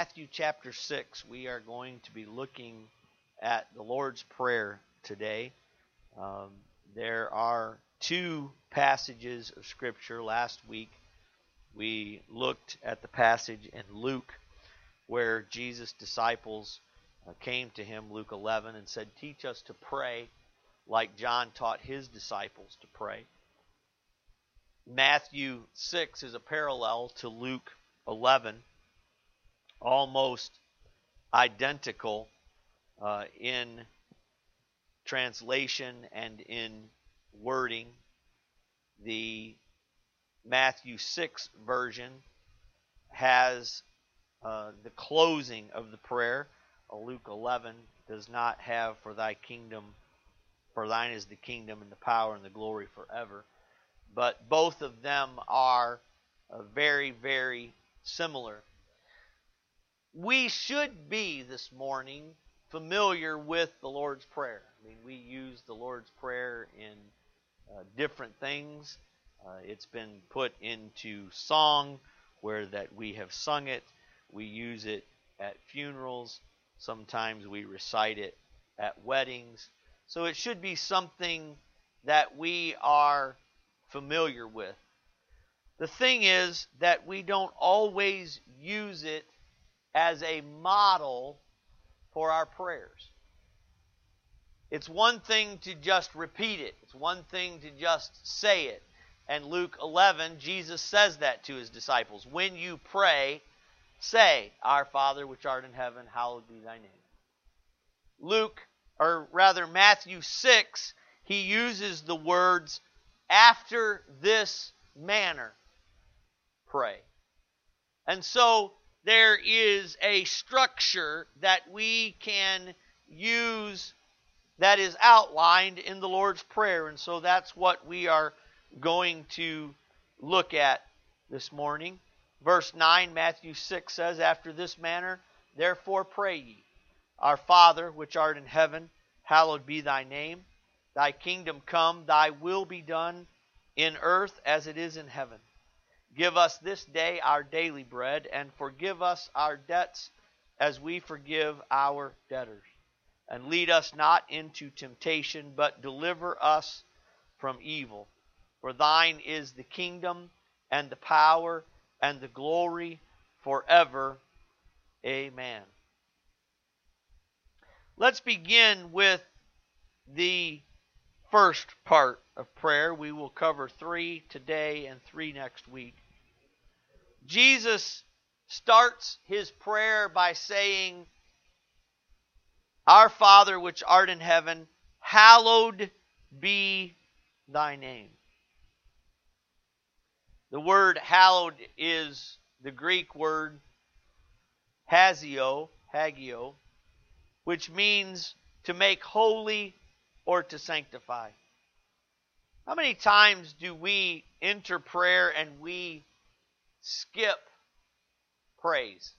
Matthew chapter 6. We are going to be looking at the Lord's Prayer today. There are two passages of Scripture. Last week we looked at the passage in Luke where Jesus' disciples came to him, Luke 11, and said, "Teach us to pray like John taught his disciples to pray." Matthew 6 is a parallel to Luke 11, almost identical in translation and in wording. The Matthew 6 version has the closing of the prayer. Luke 11 does not have, "For thine is the kingdom and the power and the glory forever." But both of them are very, very similar. We should be this morning familiar with the Lord's Prayer. I mean, we use the Lord's Prayer in different things. It's been put into song where that we have sung it. We use it at funerals. Sometimes we recite it at weddings. So it should be something that we are familiar with. The thing is that we don't always use it as a model for our prayers. It's one thing to just repeat it. It's one thing to just say it. And Luke 11, Jesus says that to his disciples. When you pray, say, "Our Father which art in heaven, hallowed be thy name." Matthew 6, he uses the words, "After this manner, pray." And so there is a structure that we can use that is outlined in the Lord's Prayer. And so that's what we are going to look at this morning. Verse 9, Matthew 6 says, "After this manner, therefore pray ye, Our Father, which art in heaven, hallowed be thy name. Thy kingdom come, thy will be done in earth as it is in heaven. Give us this day our daily bread, and forgive us our debts as we forgive our debtors. And lead us not into temptation, but deliver us from evil. For thine is the kingdom, and the power, and the glory forever. Amen." Let's begin with the first part of prayer. We will cover 3 today and 3 next week. Jesus starts his prayer by saying, "Our Father which art in heaven, hallowed be thy name." The word hallowed is the Greek word hagio, which means to make holy or to sanctify. How many times do we enter prayer and we skip praise?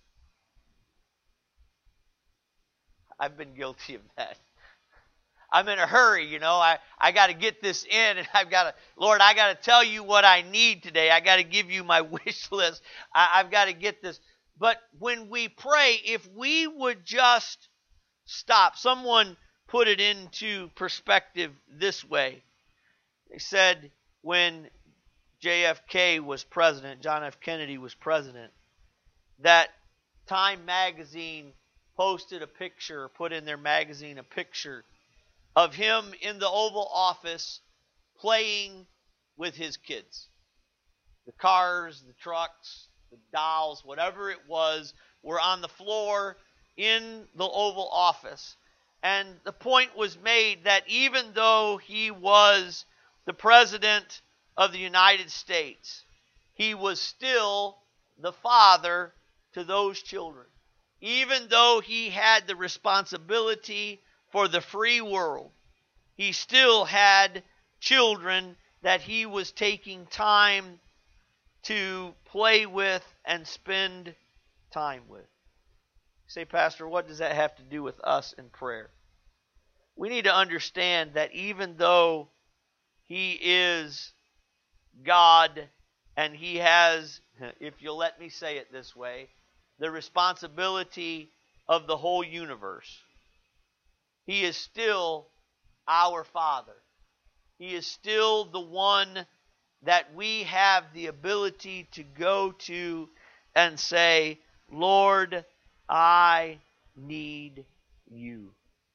I've been guilty of that. I'm in a hurry, I got to get this in, and Lord, I got to tell you what I need today. I got to give you my wish list. I've got to get this. But when we pray, if we would just stop. Someone put it into perspective this way. They said when JFK was president, John F. Kennedy was president, that Time magazine posted a picture, put in their magazine a picture of him in the Oval Office playing with his kids. The cars, the trucks, the dolls, whatever it was, were on the floor in the Oval Office. And the point was made that even though he was the President of the United States, he was still the father to those children. Even though he had the responsibility for the free world, he still had children that he was taking time to play with and spend time with. You say, "Pastor, what does that have to do with us in prayer?" We need to understand that even though he is God and he has, if you'll let me say it this way, the responsibility of the whole universe. He is still our Father. He is still the one that we have the ability to go to and say, Lord, I need you.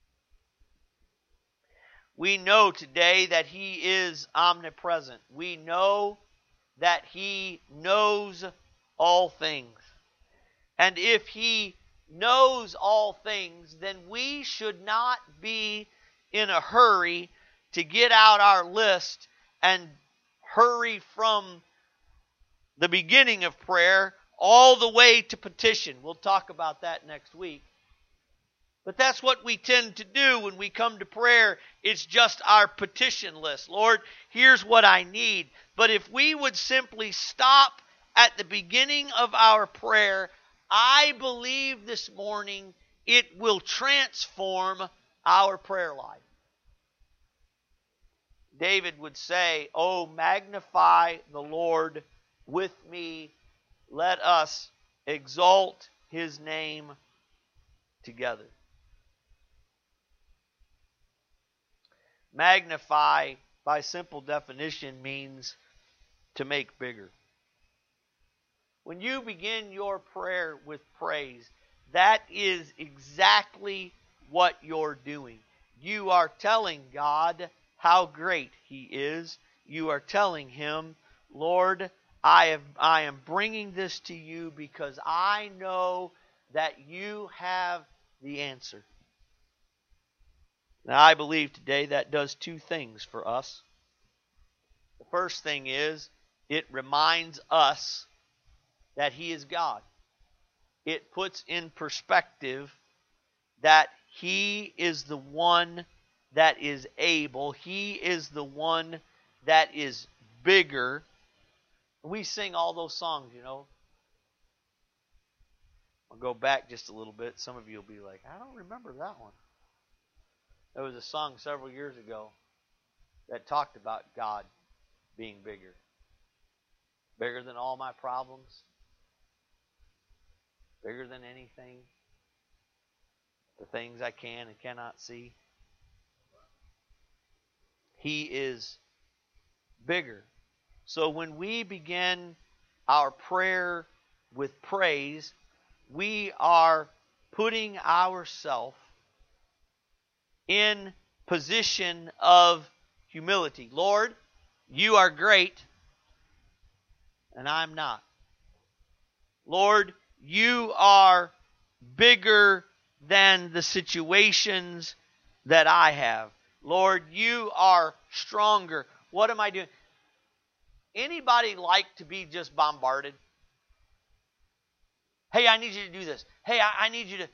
We know today that He is omnipresent. We know that He knows all things. And if He knows all things, then we should not be in a hurry to get out our list and hurry from the beginning of prayer all the way to petition. We'll talk about that next week. But that's what we tend to do when we come to prayer. It's just our petition list. Lord, here's what I need. But if we would simply stop at the beginning of our prayer, I believe this morning it will transform our prayer life. David would say, "Oh, magnify the Lord with me. Let us exalt His name together." Magnify, by simple definition, means to make bigger. When you begin your prayer with praise, that is exactly what you're doing. You are telling God how great He is. You are telling Him, Lord, I am bringing this to you because I know that you have the answer. Now, I believe today that does two things for us. The first thing is, it reminds us that He is God. It puts in perspective that He is the one that is able. He is the one that is bigger. We sing all those songs, you know. I'll go back just a little bit. Some of you will be like, I don't remember that one. There was a song several years ago that talked about God being bigger. Bigger than all my problems. Bigger than anything. The things I can and cannot see. He is bigger. So when we begin our prayer with praise, we are putting ourselves in position of humility. Lord, you are great, and I'm not. Lord, you are bigger than the situations that I have. Lord, you are stronger. What am I doing? Anybody like to be just bombarded? Hey, I need you to do this. Hey, I need you to...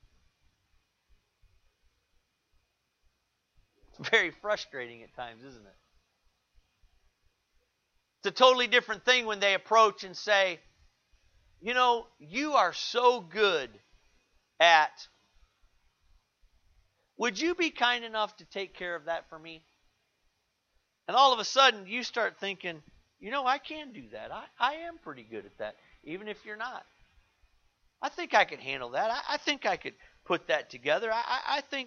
It's very frustrating at times, isn't it? It's a totally different thing when they approach and say, you know, you are so good at... Would you be kind enough to take care of that for me? And all of a sudden, you start thinking, you know, I can do that. I am pretty good at that, even if you're not. I think I could handle that. I think I could put that together. I think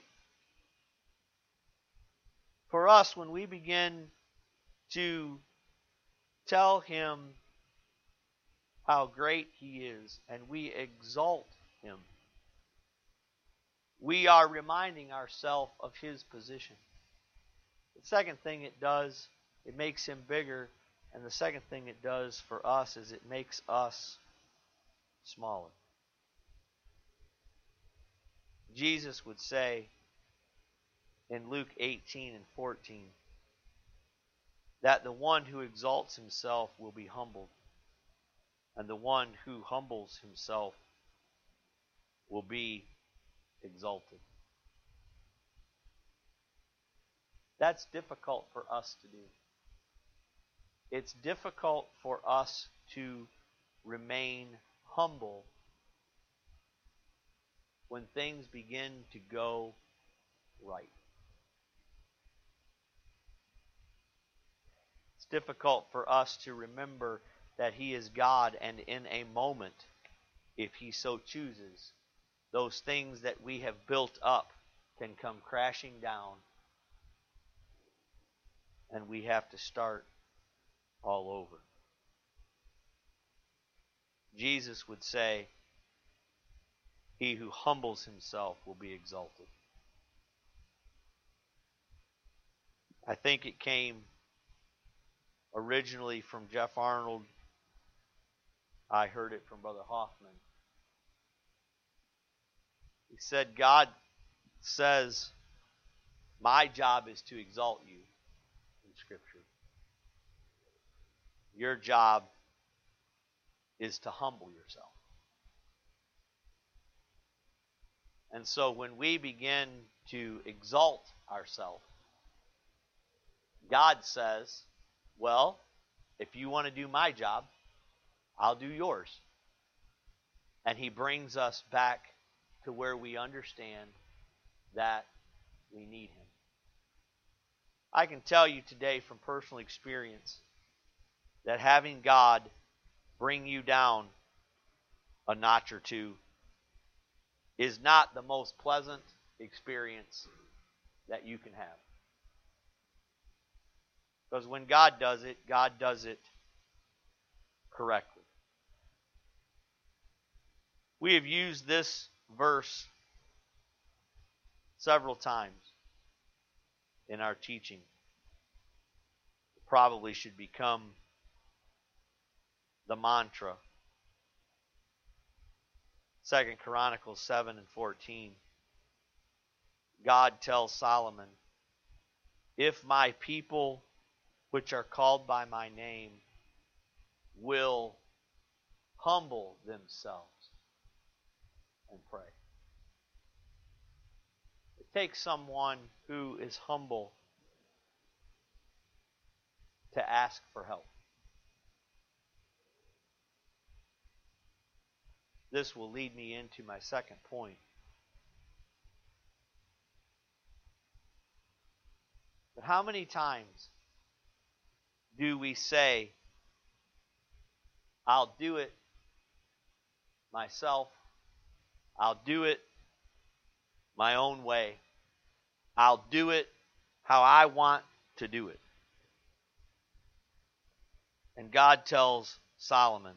for us, when we begin to tell Him how great He is and we exalt Him, we are reminding ourselves of His position. The second thing it does, it makes Him bigger. And the second thing it does for us is it makes us smaller. Jesus would say in Luke 18 and 14 that the one who exalts himself will be humbled, and the one who humbles himself will be exalted. That's difficult for us to do. It's difficult for us to remain humble when things begin to go right. It's difficult for us to remember that He is God, and in a moment if He so chooses, those things that we have built up can come crashing down, and we have to start all over. Jesus would say, "He who humbles himself will be exalted." I think it came originally from Jeff Arnold. I heard it from Brother Hoffman. He said, God says, my job is to exalt you in Scripture. Your job is to humble yourself. And so when we begin to exalt ourselves, God says, well, if you want to do my job, I'll do yours. And He brings us back to where we understand that we need Him. I can tell you today from personal experience that having God bring you down a notch or two is not the most pleasant experience that you can have. Because when God does it correctly. We have used this verse several times in our teaching. It probably should become the mantra. 2 Chronicles 7:14. God tells Solomon, if my people which are called by my name will humble themselves and pray. It takes someone who is humble to ask for help. This will lead me into my second point. But how many times do we say, I'll do it myself, I'll do it my own way, I'll do it how I want to do it? And God tells Solomon,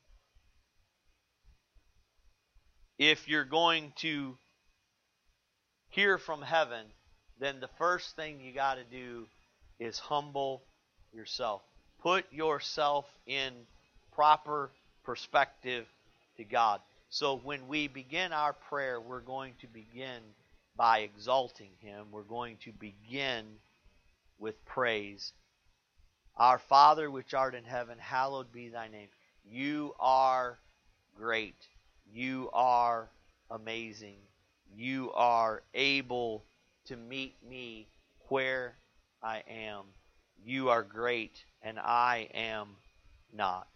if you're going to hear from heaven, then the first thing you got to do is humble yourself. Put yourself in proper perspective to God. So when we begin our prayer, we're going to begin by exalting Him. We're going to begin with praise. Our Father which art in heaven, hallowed be thy name. You are great. You are amazing. You are able to meet me where I am. You are great, and I am not.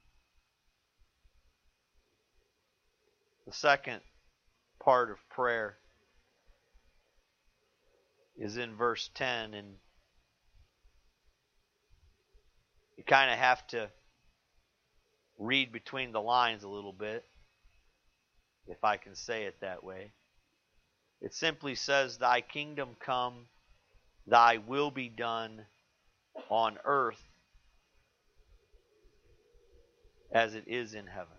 The second part of prayer is in verse 10, and you kind of have to read between the lines a little bit, if I can say it that way. It simply says, thy kingdom come, thy will be done on earth as it is in heaven.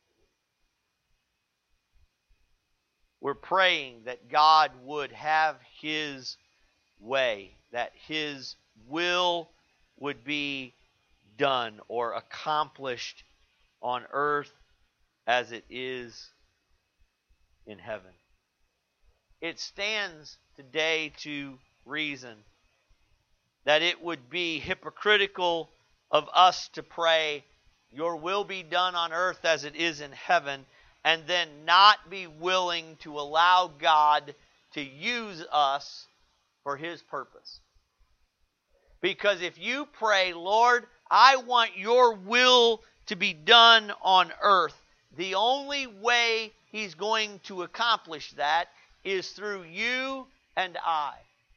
We're praying that God would have His way, that His will would be done or accomplished on earth as it is in heaven. It stands today to reason that it would be hypocritical of us to pray, your will be done on earth as it is in heaven, and then not be willing to allow God to use us for His purpose. Because if you pray, Lord, I want your will to be done on earth, the only way He's going to accomplish that is through you and I.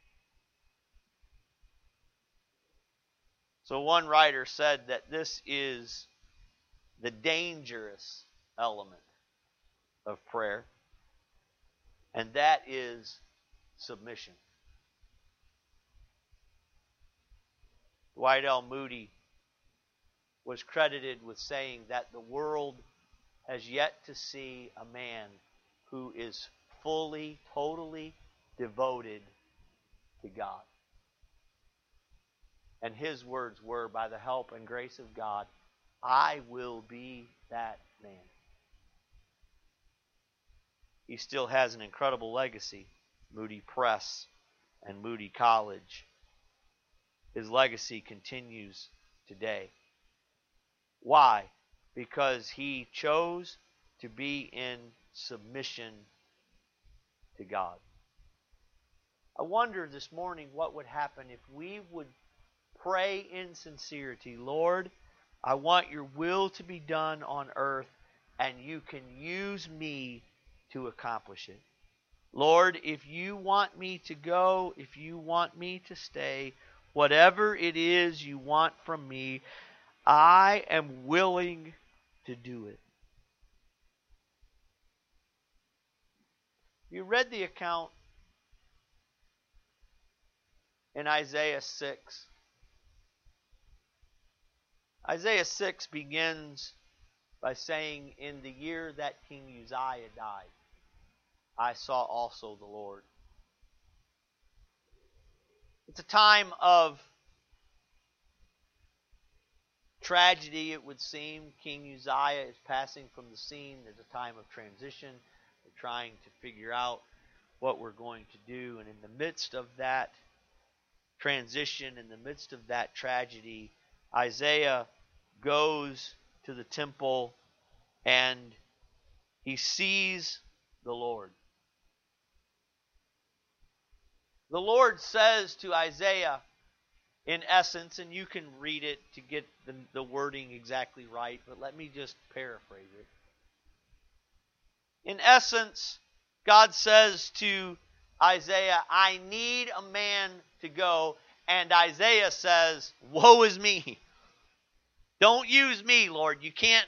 So one writer said that this is the dangerous element of prayer, and that is submission. Dwight L. Moody was credited with saying that the world has yet to see a man who is fully, totally devoted to God. And his words were, by the help and grace of God, I will be that man. He still has an incredible legacy. Moody Press and Moody College. His legacy continues today. Why? Because he chose to be in submission to God. I wonder this morning what would happen if we would pray in sincerity. Lord, I want your will to be done on earth, and you can use me to accomplish it. Lord, if you want me to go, if you want me to stay, whatever it is you want from me, I am willing to do it. You read the account in Isaiah 6. Isaiah 6 begins by saying, in the year that King Uzziah died, I saw also the Lord. It's a time of tragedy, it would seem. King Uzziah is passing from the scene. There's a time of transition. We're trying to figure out what we're going to do. And in the midst of that transition, in the midst of that tragedy, Isaiah goes to the temple and he sees the Lord. The Lord says to Isaiah, in essence, and you can read it to get the wording exactly right, but let me just paraphrase it. In essence, God says to Isaiah, I need a man to go, and Isaiah says, woe is me. Don't use me, Lord. You can't.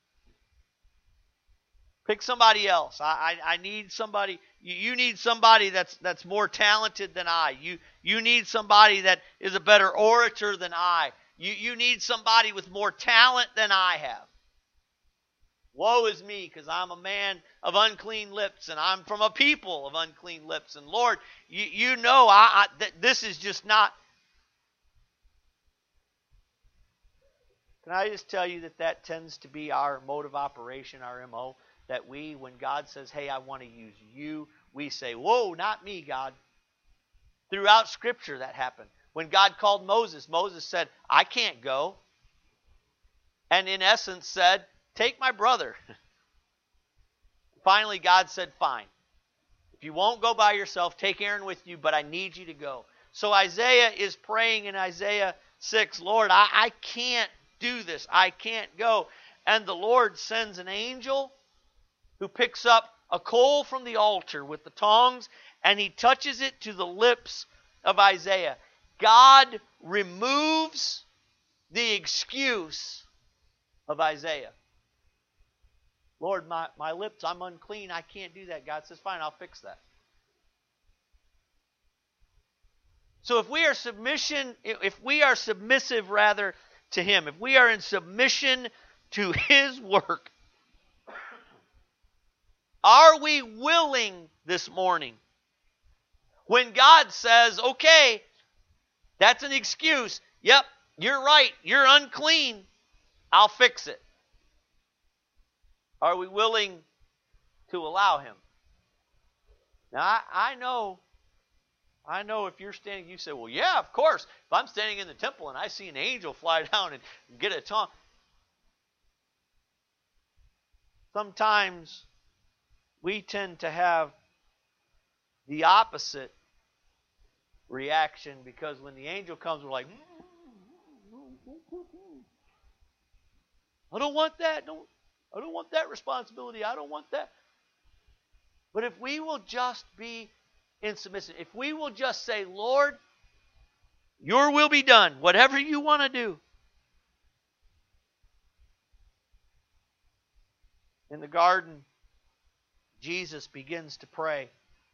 Pick somebody else. I need somebody. You need somebody that's more talented than I. You need somebody that is a better orator than I. You need somebody with more talent than I have. Woe is me, because I'm a man of unclean lips, and I'm from a people of unclean lips. And Lord, you know this is just not. Can I just tell you that tends to be our mode of operation, our MO? That we, when God says, hey, I want to use you, we say, whoa, not me, God. Throughout Scripture that happened. When God called Moses, Moses said, I can't go. And in essence said, take my brother. Finally, God said, fine. If you won't go by yourself, take Aaron with you, but I need you to go. So Isaiah is praying in Isaiah 6, Lord, I can't do this. I can't go. And the Lord sends an angel who picks up a coal from the altar with the tongs, and he touches it to the lips of Isaiah. God removes the excuse of Isaiah. Lord, my lips, I'm unclean. I can't do that. God says, fine, I'll fix that. So if we are submissive rather to him, if we are in submission to his work, are we willing this morning? When God says, okay, that's an excuse. Yep, you're right. You're unclean. I'll fix it. Are we willing to allow him? Now, I know if you're standing, you say, well, yeah, of course. If I'm standing in the temple and I see an angel fly down and get a tongue. Sometimes we tend to have the opposite reaction, because when the angel comes, we're like, I don't want that. I don't want that responsibility. I don't want that. But if we will just be in submission, if we will just say, Lord, your will be done, whatever you want to do. In the garden, Jesus begins to pray.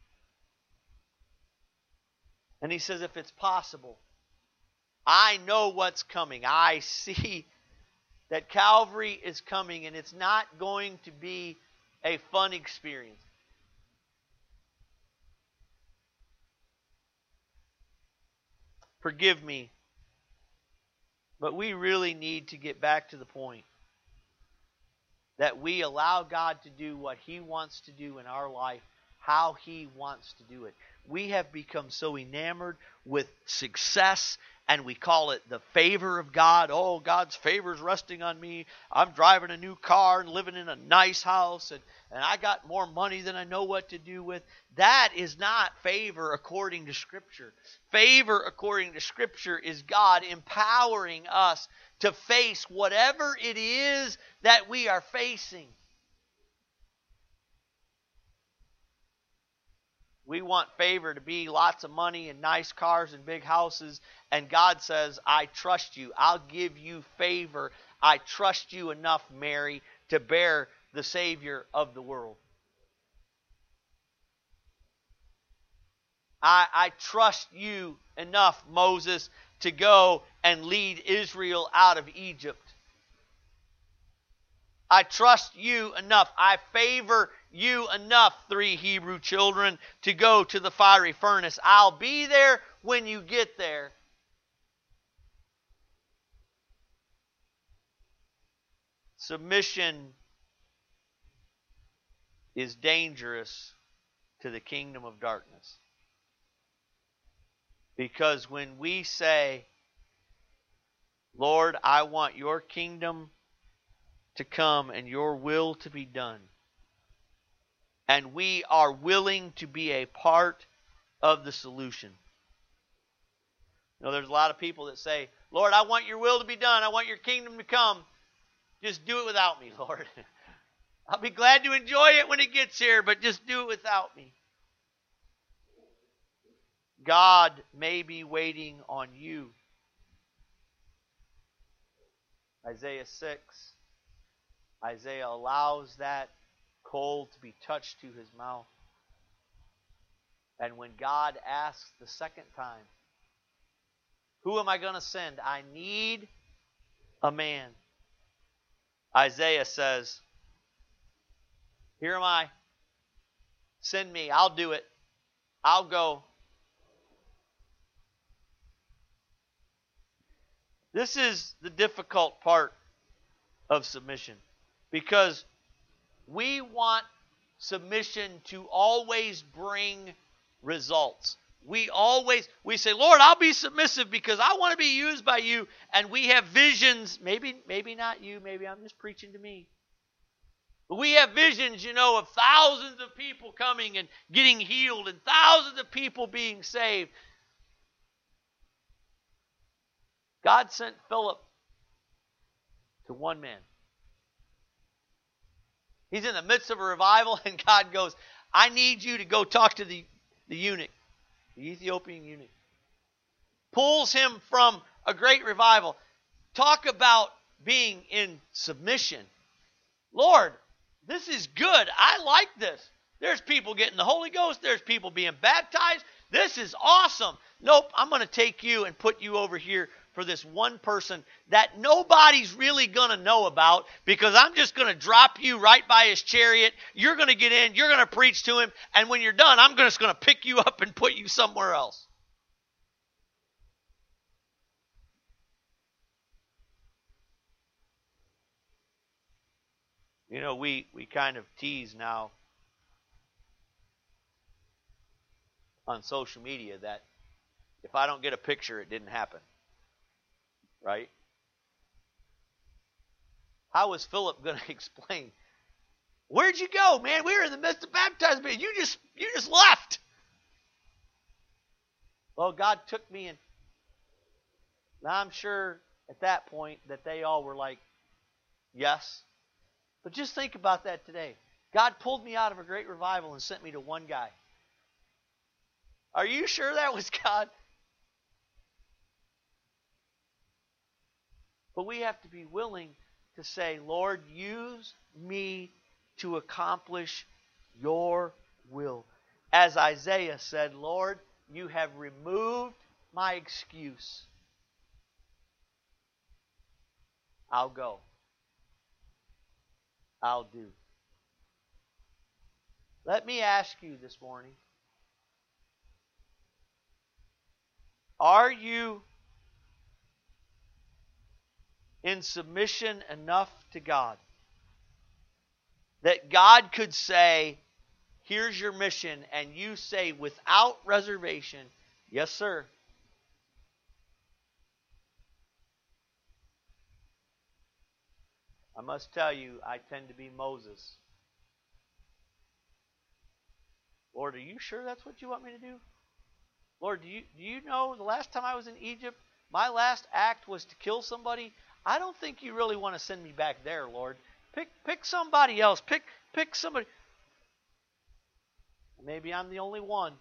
And he says, if it's possible, I know what's coming. I see that Calvary is coming, and it's not going to be a fun experience. Forgive me, but we really need to get back to the point that we allow God to do what He wants to do in our life, how He wants to do it. We have become so enamored with success, and we call it the favor of God. Oh, God's favor is resting on me. I'm driving a new car and living in a nice house, and I got more money than I know what to do with. That is not favor according to Scripture. Favor according to Scripture is God empowering us to face whatever it is that we are facing. We want favor to be lots of money and nice cars and big houses. And God says, I trust you. I'll give you favor. I trust you enough, Mary, to bear the Savior of the world. I trust you enough, Moses, to go and lead Israel out of Egypt. I trust you enough. I favor you enough, 3 Hebrew children, to go to the fiery furnace. I'll be there when you get there. Submission is dangerous to the kingdom of darkness. Because when we say, Lord, I want your kingdom to come and your will to be done, and we are willing to be a part of the solution. You know, there's a lot of people that say, Lord, I want your will to be done. I want your kingdom to come. Just do it without me, Lord. I'll be glad to enjoy it when it gets here, but just do it without me. God may be waiting on you. Isaiah 6. Isaiah allows that coal to be touched to his mouth. And when God asks the second time, who am I going to send? I need a man. Isaiah says, here am I. Send me. I'll do it. I'll go. This is the difficult part of submission, because we want submission to always bring results. We say, Lord, I'll be submissive because I want to be used by you. And we have visions, maybe not you, maybe I'm just preaching to me. But we have visions, of thousands of people coming and getting healed and thousands of people being saved. God sent Philip to one man. He's in the midst of a revival, and God goes, I need you to go talk to the eunuch, the Ethiopian eunuch. Pulls him from a great revival. Talk about being in submission. Lord, this is good. I like this. There's people getting the Holy Ghost. There's people being baptized. This is awesome. Nope, I'm going to take you and put you over here for this one person that nobody's really going to know about, because I'm just going to drop you right by his chariot. You're going to get in. You're going to preach to him. And when you're done, I'm just going to pick you up and put you somewhere else. We kind of tease now on social media that if I don't get a picture, it didn't happen. Right? How was Philip going to explain? Where'd you go, man? We were in the midst of baptizing, but you just left. Well, God took me, and I'm sure at that point that they all were like, yes. But just think about that today. God pulled me out of a great revival and sent me to one guy. Are you sure that was God? But we have to be willing to say, Lord, use me to accomplish your will. As Isaiah said, Lord, you have removed my excuse. I'll go. I'll do. Let me ask you this morning, are you in submission enough to God that God could say, here's your mission, and you say without reservation, yes, sir. I must tell you, I tend to be Moses. Lord, are you sure that's what you want me to do? Lord, do you know the last time I was in Egypt, my last act was to kill somebody? I don't think you really want to send me back there, Lord. Pick somebody else. Pick somebody. Maybe I'm the only one.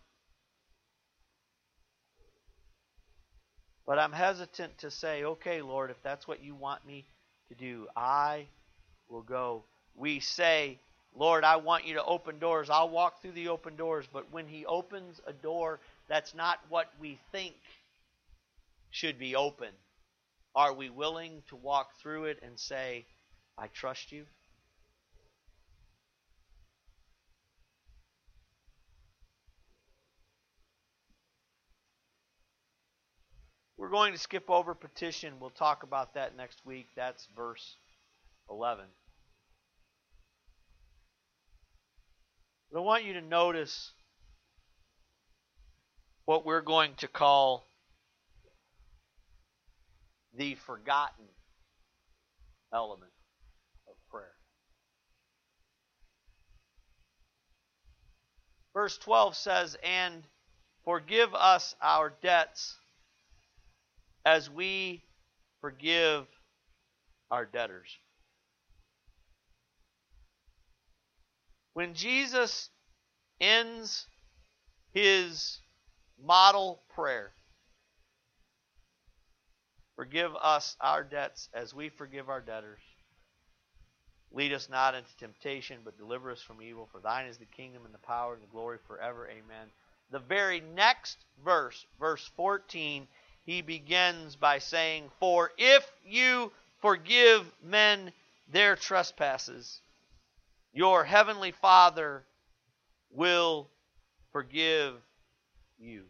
But I'm hesitant to say, okay, Lord, if that's what you want me to do, I will go. We say, Lord, I want you to open doors. I'll walk through the open doors. But when he opens a door, that's not what we think should be open. Are we willing to walk through it and say, I trust you? We're going to skip over petition. We'll talk about that next week. That's verse 11. But I want you to notice what we're going to call the forgotten element of prayer. Verse 12 says, and forgive us our debts as we forgive our debtors. When Jesus ends his model prayer, forgive us our debts as we forgive our debtors. Lead us not into temptation, but deliver us from evil. For thine is the kingdom and the power and the glory forever. Amen. The very next verse, verse 14, he begins by saying, for if you forgive men their trespasses, your heavenly Father will forgive you.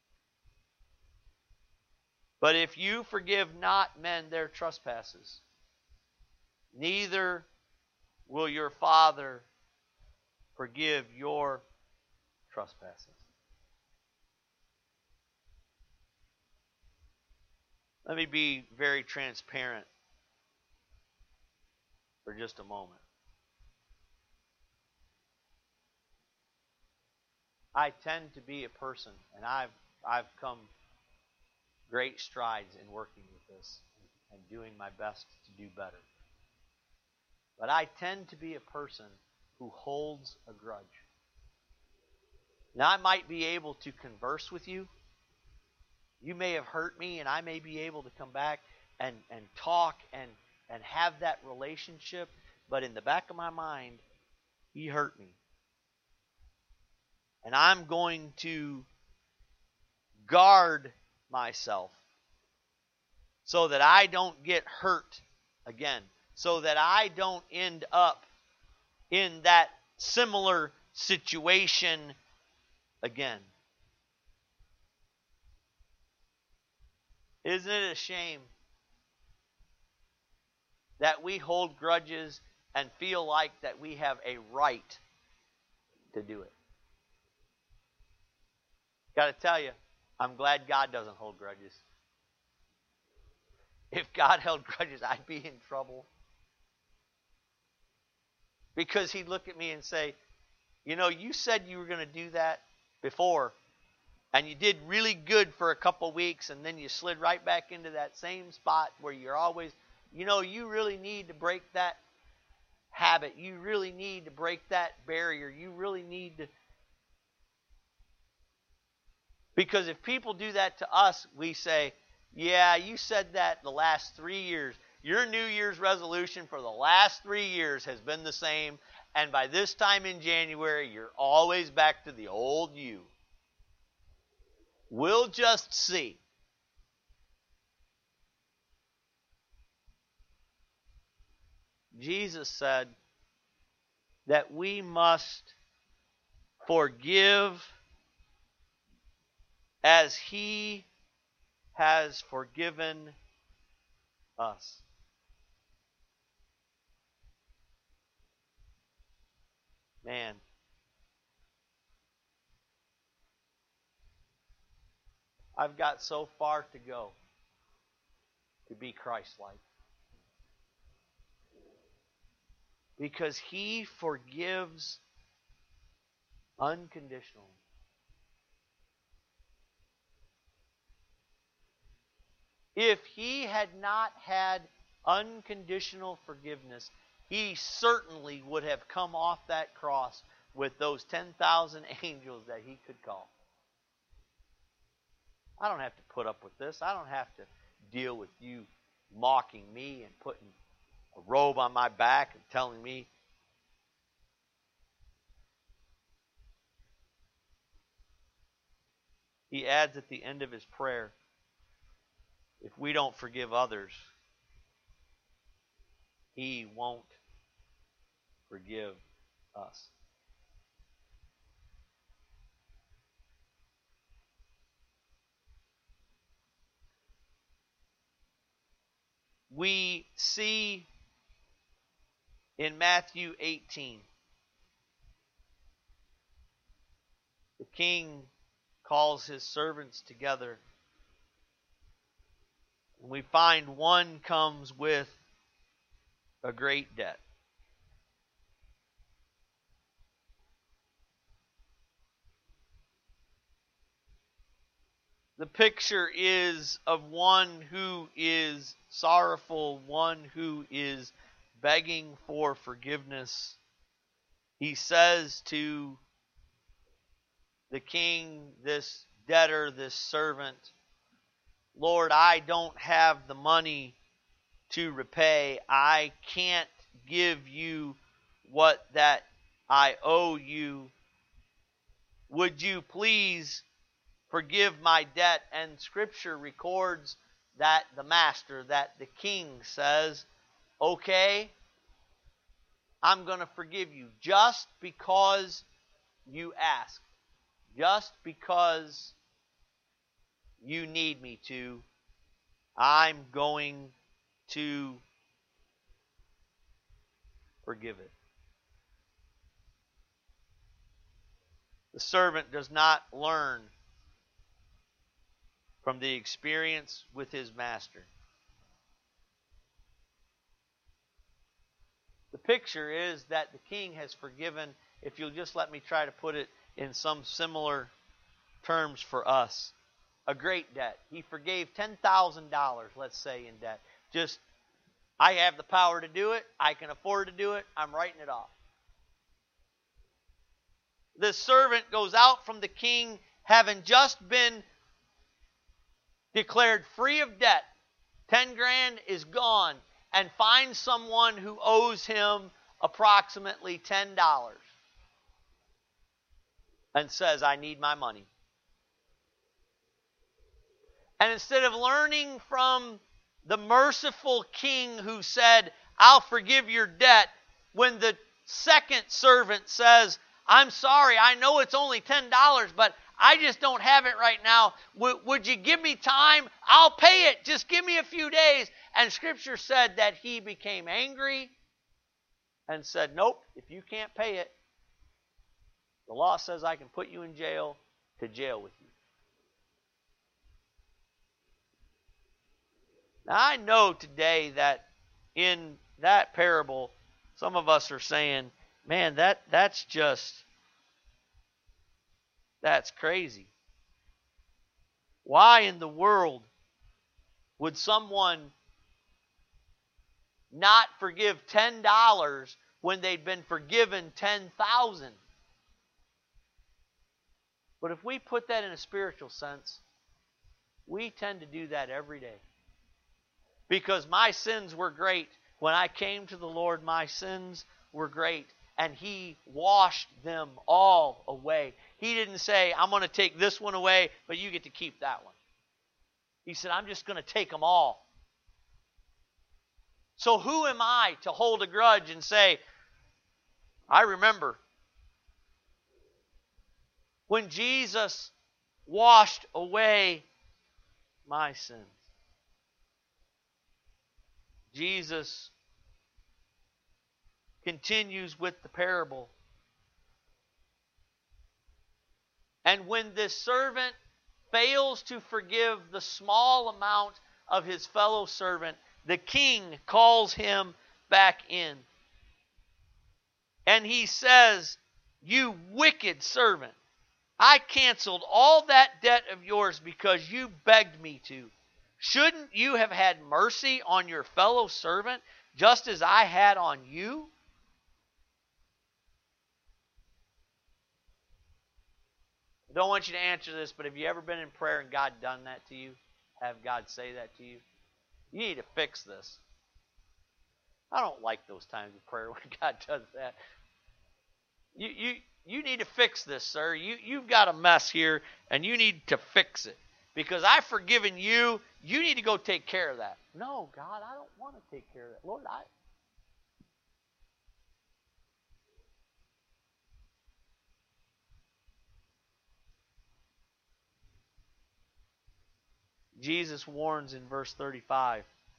But if you forgive not men their trespasses, neither will your Father forgive your trespasses. Let me be very transparent for just a moment. I tend to be a person, and I've come great strides in working with this and doing my best to do better. But I tend to be a person who holds a grudge. Now, I might be able to converse with you. You may have hurt me, and I may be able to come back and talk and have that relationship. But in the back of my mind, he hurt me. And I'm going to guard myself so that I don't get hurt again, so that I don't end up in that similar situation again. Isn't it a shame that we hold grudges and feel like that we have a right to do it? Got to tell you, I'm glad God doesn't hold grudges. If God held grudges, I'd be in trouble. Because he'd look at me and say, you know, you said you were going to do that before, and you did really good for a couple weeks, and then you slid right back into that same spot where you're always, you know, you really need to break that habit. You really need to break that barrier. You really need to. Because if people do that to us, we say, yeah, you said that the last 3 years. Your New Year's resolution for the last 3 years has been the same, and by this time in January, you're always back to the old you. We'll just see. Jesus said that we must forgive as He has forgiven us. Man. I've got so far to go to be Christ-like. Because He forgives unconditionally. If He had not had unconditional forgiveness, He certainly would have come off that cross with those 10,000 angels that He could call. I don't have to put up with this. I don't have to deal with you mocking me and putting a robe on my back and telling me. He adds at the end of his prayer, if we don't forgive others, He won't forgive us. We see in Matthew 18, the king calls his servants together. And we find one comes with a great debt. The picture is of one who is sorrowful, one who is begging for forgiveness. He says to the king, this debtor, this servant, Lord, I don't have the money to repay. I can't give you what that I owe you. Would you please forgive my debt? And Scripture records that the master, that the king says, okay, I'm going to forgive you just because you asked. Just because you need me to, I'm going to forgive it. The servant does not learn from the experience with his master. The picture is that the king has forgiven, if you'll just let me try to put it in some similar terms for us, a great debt. He forgave $10,000, let's say, in debt. Just, I have the power to do it. I can afford to do it. I'm writing it off. The servant goes out from the king having just been declared free of debt. 10 grand is gone, and finds someone who owes him approximately $10 and says, I need my money. And instead of learning from the merciful king who said, I'll forgive your debt, when the second servant says, I'm sorry, I know it's only $10, but I just don't have it right now. Would you give me time? I'll pay it. Just give me a few days. And Scripture said that he became angry and said, nope, if you can't pay it, the law says I can put you in jail, to jail with you. Now, I know today that in that parable, some of us are saying, man, that's crazy. Why in the world would someone not forgive $10 when they'd been forgiven $10,000? But if we put that in a spiritual sense, we tend to do that every day. Because my sins were great. When I came to the Lord, my sins were great. and he washed them all away. He didn't say, I'm going to take this one away, but you get to keep that one. He said, I'm just going to take them all. So who am I to hold a grudge and say, I remember when Jesus washed away my sins. Jesus continues with the parable. And when this servant fails to forgive the small amount of his fellow servant, the king calls him back in. And he says, you wicked servant, I canceled all that debt of yours because you begged me to. Shouldn't you have had mercy on your fellow servant just as I had on you? I don't want you to answer this, but have you ever been in prayer and God done that to you? Have God say that to you? You need to fix this. I don't like those times of prayer when God does that. You need to fix this, sir. You've got a mess here, and you need to fix it. Because I've forgiven you, you need to go take care of that. No, God, I don't want to take care of that. Lord, Jesus warns in verse 35.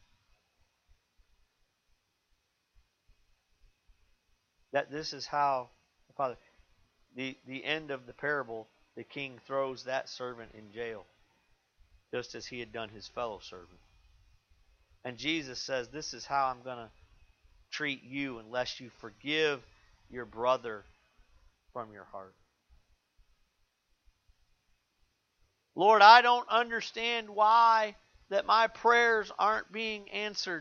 That this is how, Father, the end of the parable, the king throws that servant in jail, just as he had done his fellow servant. And Jesus says, this is how I'm going to treat you unless you forgive your brother from your heart. Lord, I don't understand why that my prayers aren't being answered.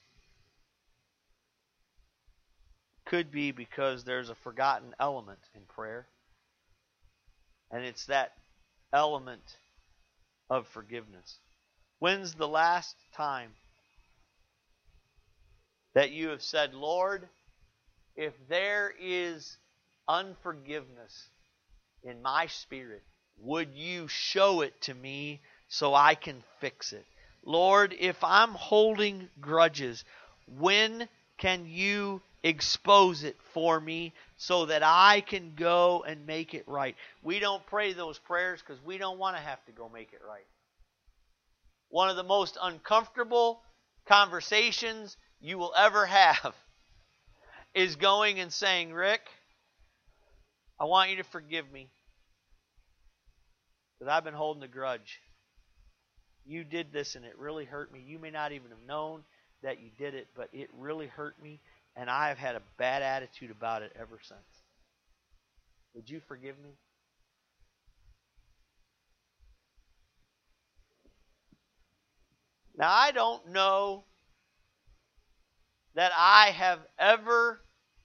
Could be because there's a forgotten element in prayer. And it's that element of forgiveness. When's the last time that you have said, Lord, if there is unforgiveness in my spirit, would you show it to me so I can fix it? Lord, if I'm holding grudges, when can you expose it for me so that I can go and make it right? We don't pray those prayers because we don't want to have to go make it right. One of the most uncomfortable conversations you will ever have is going and saying, Rick, I want you to forgive me because I've been holding a grudge. You did this and it really hurt me. You may not even have known that you did it, but it really hurt me, and I have had a bad attitude about it ever since. Would you forgive me? Now, I don't know that I have ever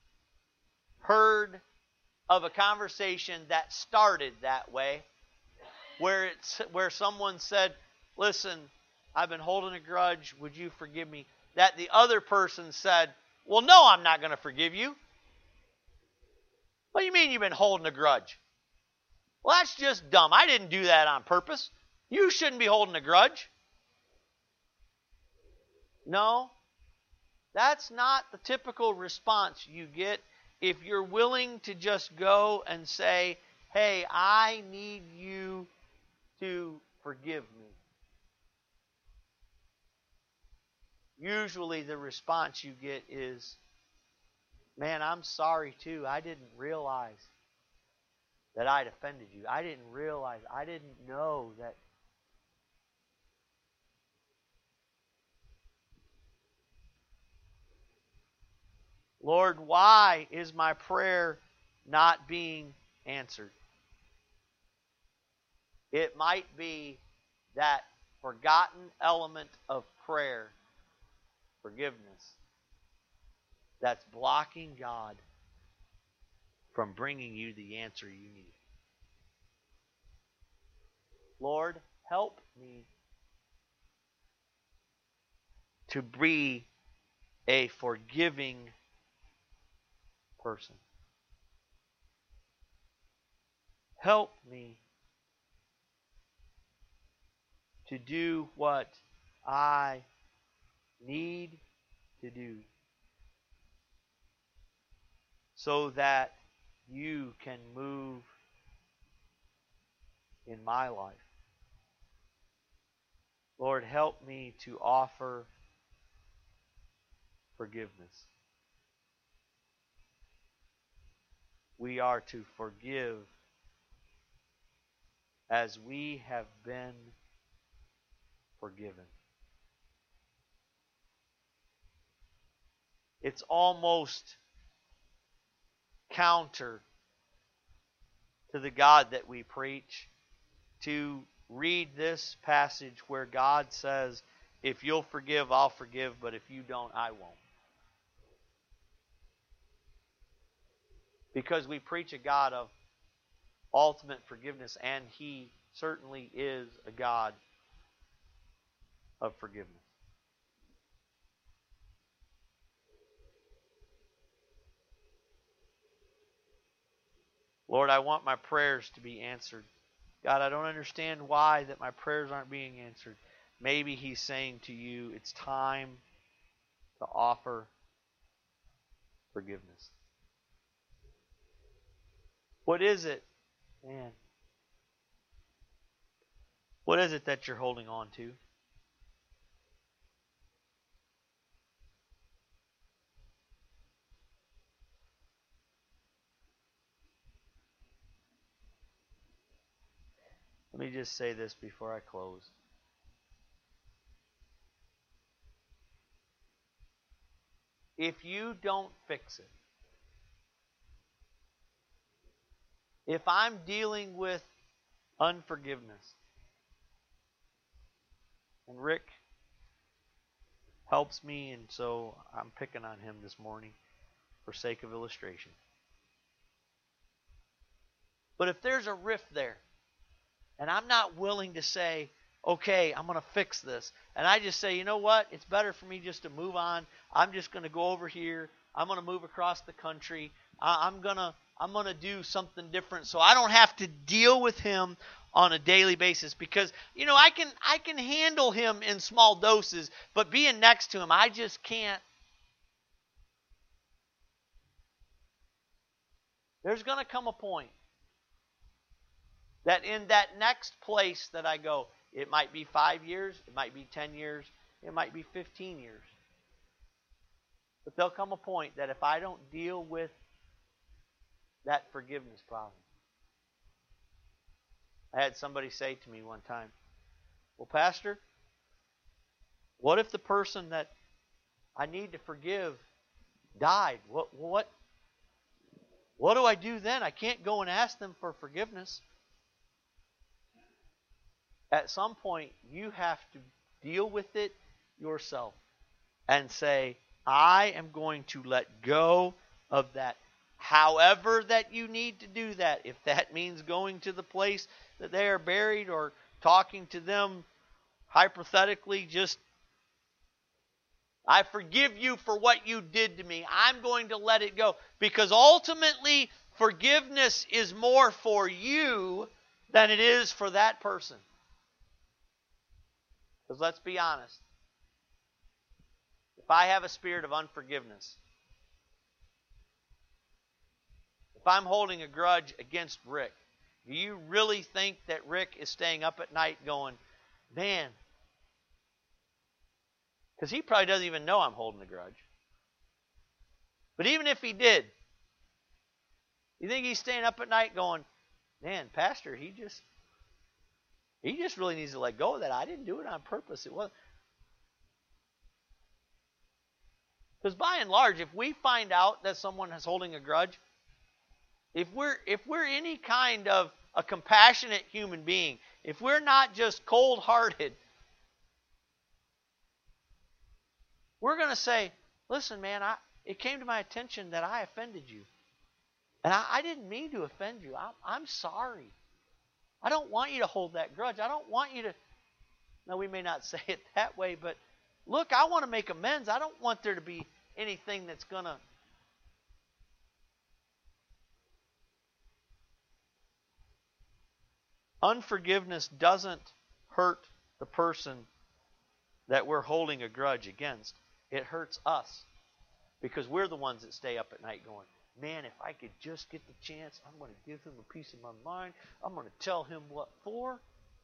heard of a conversation that started that way, where someone said, listen, I've been holding a grudge, would you forgive me? That the other person said, well, no, I'm not going to forgive you. What do you mean you've been holding a grudge? Well, that's just dumb. I didn't do that on purpose. You shouldn't be holding a grudge. No, that's not the typical response you get if you're willing to just go and say, hey, I need you to forgive me. Usually the response you get is, man, I'm sorry too. I didn't realize that I'd offended you. I didn't realize, I didn't know that. Lord, why is my prayer not being answered? It might be that forgotten element of prayer, forgiveness, that's blocking God from bringing you the answer you need. Lord, help me to be a forgiving person. Help me to do what I need to do so that you can move in my life. Lord, help me to offer forgiveness. We are to forgive as we have been forgiven. It's almost counter to the God that we preach to read this passage where God says, if you'll forgive, I'll forgive, but if you don't, I won't. Because we preach a God of ultimate forgiveness, and He certainly is a God of forgiveness. Lord, I want my prayers to be answered. God, I don't understand why that my prayers aren't being answered. Maybe He's saying to you, it's time to offer forgiveness. What is it, man? What is it that you're holding on to? Let me just say this before I close. If you don't fix it, if I'm dealing with unforgiveness, and Rick helps me, and so I'm picking on him this morning for sake of illustration. But if there's a rift there, and I'm not willing to say, okay, I'm going to fix this, and I just say, you know what, it's better for me just to move on. I'm just going to go over here. I'm going to move across the country. I'm going to do something different so I don't have to deal with him on a daily basis, because I can handle him in small doses, but being next to him, I just can't. There's going to come a point that in that next place that I go, it might be 5 years, it might be 10 years, it might be 15 years. But there'll come a point that if I don't deal with that forgiveness problem. I had somebody say to me one time, well, Pastor, what if the person that I need to forgive died? What do I do then? I can't go and ask them for forgiveness. At some point, you have to deal with it yourself and say, I am going to let go of that. However that you need to do that, if that means going to the place that they are buried or talking to them hypothetically, just, I forgive you for what you did to me. I'm going to let it go. Because ultimately, forgiveness is more for you than it is for that person. Because let's be honest, if I have a spirit of unforgiveness, if I'm holding a grudge against Rick, do you really think that Rick is staying up at night going, man, because he probably doesn't even know I'm holding a grudge. But even if he did, you think he's staying up at night going, man, Pastor, he just really needs to let go of that. I didn't do it on purpose. It wasn't. Because by and large, if we find out that someone is holding a grudge, if we're any kind of a compassionate human being, if we're not just cold-hearted, we're going to say, listen, man, it came to my attention that I offended you. And I didn't mean to offend you. I'm sorry. I don't want you to hold that grudge. I don't want you to... Now, we may not say it that way, but look, I want to make amends. I don't want there to be anything that's going to... Unforgiveness doesn't hurt the person that we're holding a grudge against. It hurts us because we're the ones that stay up at night going, man, if I could just get the chance, I'm going to give him a piece of my mind. I'm going to tell him what for.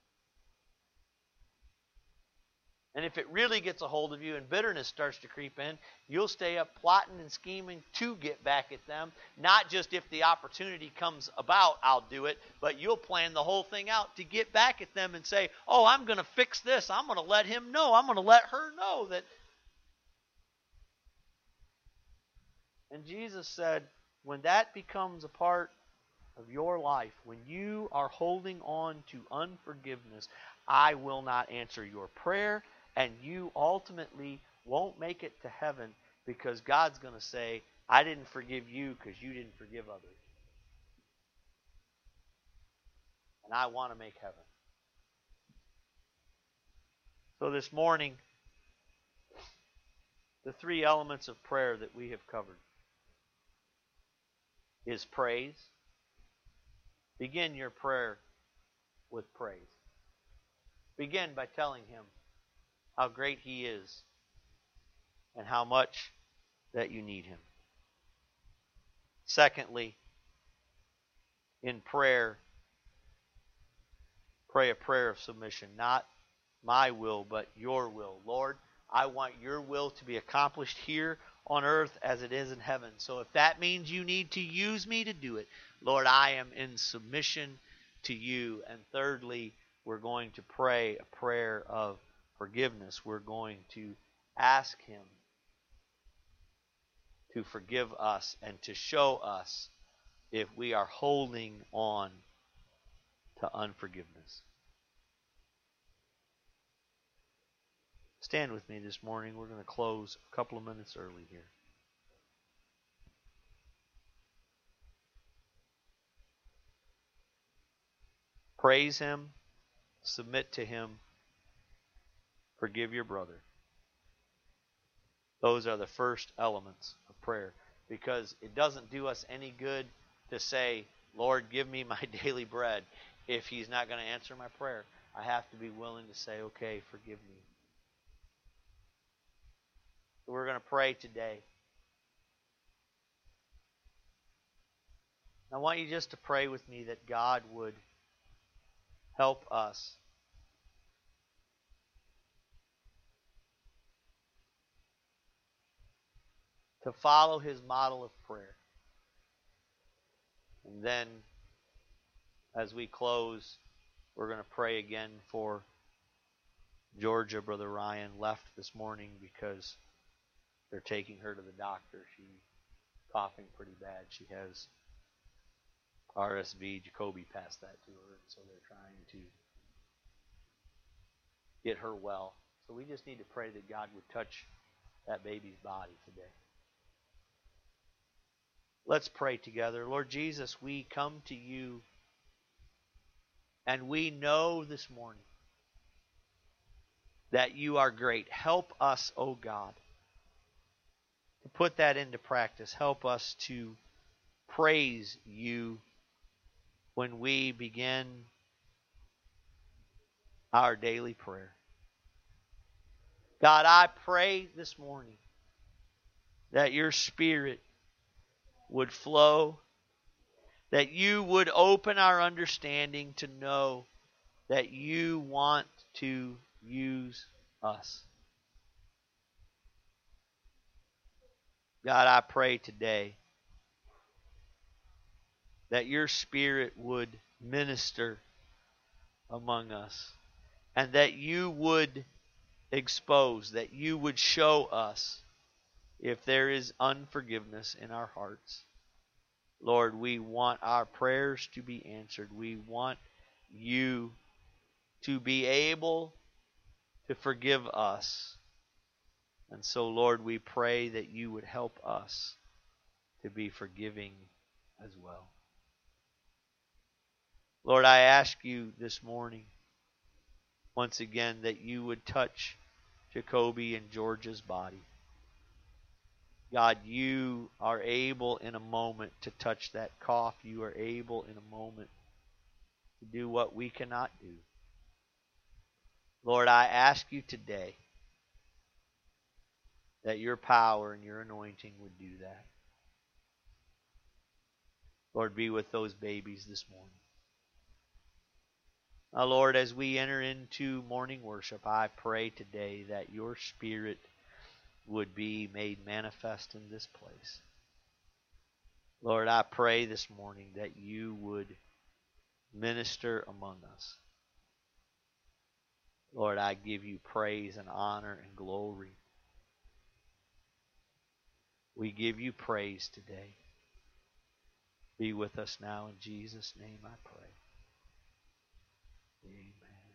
And if it really gets a hold of you and bitterness starts to creep in, you'll stay up plotting and scheming to get back at them. Not just if the opportunity comes about, I'll do it, but you'll plan the whole thing out to get back at them and say, oh, I'm going to fix this. I'm going to let him know. I'm going to let her know that. And Jesus said, when that becomes a part of your life, when you are holding on to unforgiveness, I will not answer your prayer. And you ultimately won't make it to heaven because God's going to say, I didn't forgive you because you didn't forgive others. And I want to make heaven. So this morning, the three elements of prayer that we have covered is praise. Begin your prayer with praise. Begin by telling him how great he is and how much that you need him. Secondly, in prayer, pray a prayer of submission. Not my will, but your will. Lord, I want your will to be accomplished here on earth as it is in heaven. So if that means you need to use me to do it, Lord, I am in submission to you. And thirdly, we're going to pray a prayer of forgiveness. We're going to ask him to forgive us and to show us if we are holding on to unforgiveness. Stand with me this morning. We're going to close a couple of minutes early here. Praise him, submit to him, forgive your brother. Those are the first elements of prayer, because it doesn't do us any good to say, Lord, give me my daily bread, if he's not going to answer my prayer. I have to be willing to say, okay, forgive me. So we're going to pray today. I want you just to pray with me that God would help us to follow his model of prayer. And then, as we close, we're going to pray again for Georgia. Brother Ryan left this morning because they're taking her to the doctor. She's coughing pretty bad. She has RSV. Jacoby passed that to her, and so they're trying to get her well. So we just need to pray that God would touch that baby's body today. Let's pray together. Lord Jesus, we come to you, and we know this morning that you are great. Help us, O God, to put that into practice. Help us to praise you when we begin our daily prayer. God, I pray this morning that your Spirit would flow, that you would open our understanding to know that you want to use us. God, I pray today that your Spirit would minister among us, and that you would expose, that you would show us if there is unforgiveness in our hearts. Lord, we want our prayers to be answered. We want you to be able to forgive us. And so, Lord, we pray that you would help us to be forgiving as well. Lord, I ask you this morning, once again, that you would touch Jacoby and Georgia's body. God, you are able in a moment to touch that cough. You are able in a moment to do what we cannot do. Lord, I ask you today that your power and your anointing would do that. Lord, be with those babies this morning. Now, Lord, as we enter into morning worship, I pray today that your Spirit would be made manifest in this place. Lord, I pray this morning that you would minister among us. Lord, I give you praise and honor and glory. We give you praise today. Be with us now in Jesus' name I pray. Amen.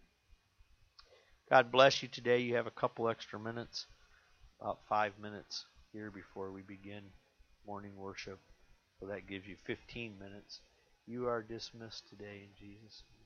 God bless you today. You have a couple extra minutes, about 5 minutes here before we begin morning worship. So that gives you 15 minutes. You are dismissed today in Jesus' name.